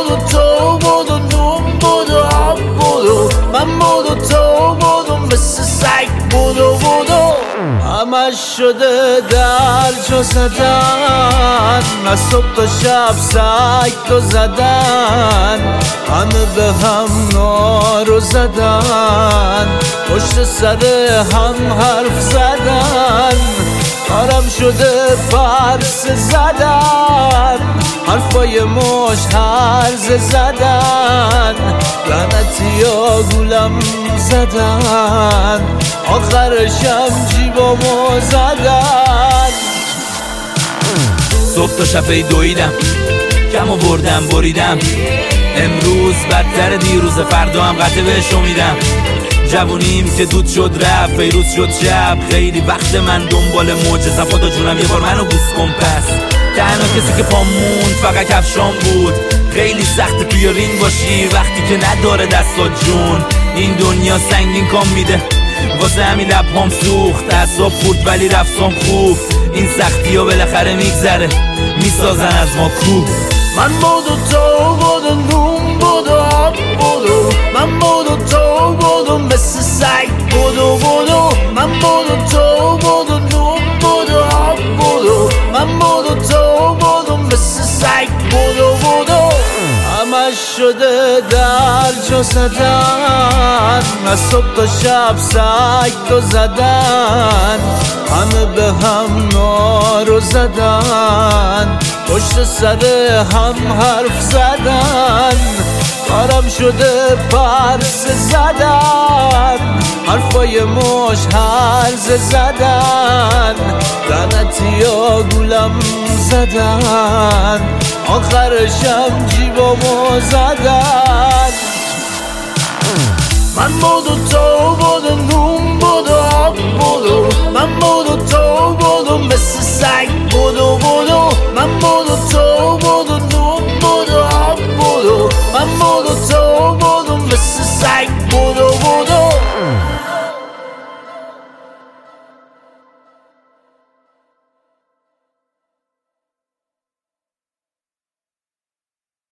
بدو تو بدو نون بدو آب بدو من بدو تو بدو مثل سگ بدو بدو همش شده در جا زدن از صبح تا شب سگ تو زدن همه به هم نارو زدن پشت سر هم حرف زدن کارم شده پرس زدن حرفای مش هرز زدن لعنتی ها گولم زدن آخرشم جیبامو زدن صبح تا شب دویدم کم آوردم بریدم امروز بدتر دیروز فردا هم قطعه بهش امیدم جوونیم که دود شد رفت فیروز شد شب خیلی وقت من دنبال معجزه خدا جونم یه بار منو بوس کن پس تنها کسی که پامون فقط کفشام بود خیلی سخته توی رینگ باشی وقتی که نداره دستات جون این دنیا سنگین کام میده واسه همین لبهام سوخت اعصاب خورد ولی رفتم خوب این سختی ها بالاخره میگذره میسازن از ما کوه من بدو تو بدو نون بدو آب بدو من بدو تو بدو مثل سگ بدو بدو من بدو تو بدو نون بدو آب بدو من بدو تو بدو مثل سگ بدو بدو همش شده در جا زدن از صبح تا شب سگ تو زدن همه به هم نارو زدن پشت سر هم حرف زدن کارم شده پرس زدن حرفای مش هرز زدن لعنتی ها گولم زدن آخرشم جیبامو زدن من بدو تو بدو نون بدو آب بدو من بدو تو بدو مثل سگ بدو بدو